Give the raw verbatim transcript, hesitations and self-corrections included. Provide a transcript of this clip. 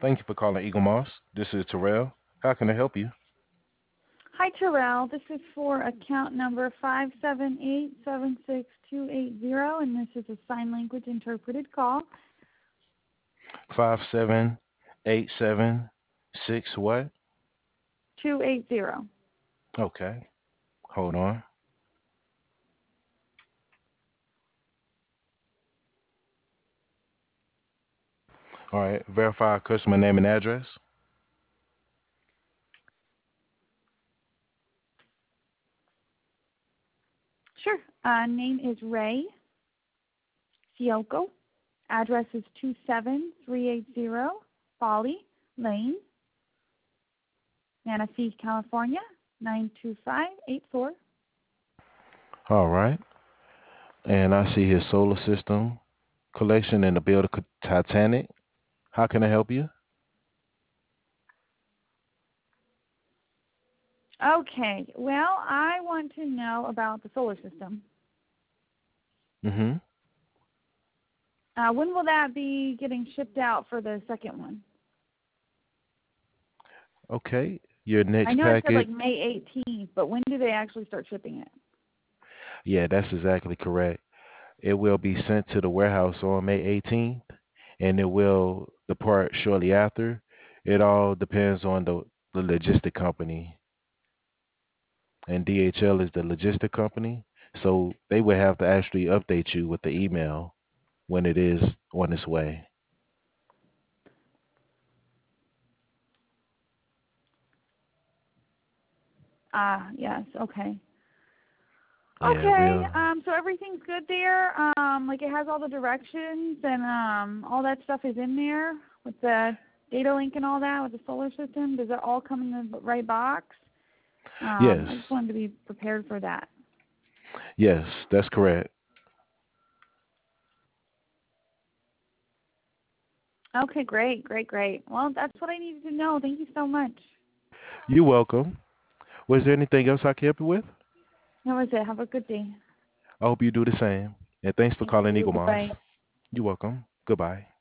Thank you for calling Eagle Moss. This is Terrell. How can I help you? Hi, Terrell. This is for account number five seven eight seven six two eight zero, and this is a sign language interpreted call. Five seven eight seven six what? two eight zero. Okay. Hold on. All right. Verify customer name and address. Sure. Uh, name is Ray Fiocco. Address is two seven three eight zero Folly Lane, Manistee, California, nine two five eight four. All right. And I see his solar system collection in the build of Titanic. How can I help you? Okay. Well, I want to know about the solar system. Mm-hmm. Uh, when will that be getting shipped out for the second one? Okay. Your I next know it said packet. like May eighteenth, but when do they actually start shipping it? Yeah, that's exactly correct. It will be sent to the warehouse on May eighteenth, and it will depart shortly after. It all depends on the, the logistic company, and D H L is the logistic company, so they would have to actually update you with the email when it is on its way. Ah, yes. Okay. Yeah, Okay. we'll. Um, so everything's good there. Um, like it has all the directions and um, all that stuff is in there with the data link and all that with the solar system. Does it all come in the right box? Um, Yes, I just wanted to be prepared for that. yes, that's correct. Okay, great, great, great. Well, that's what I needed to know. Thank you so much. You're welcome. Was there anything else I can help you with? That was it. Have a good day. I hope you do the same. And thanks for Thank calling you. Eagle Moss. Bye-bye. You're welcome. Goodbye.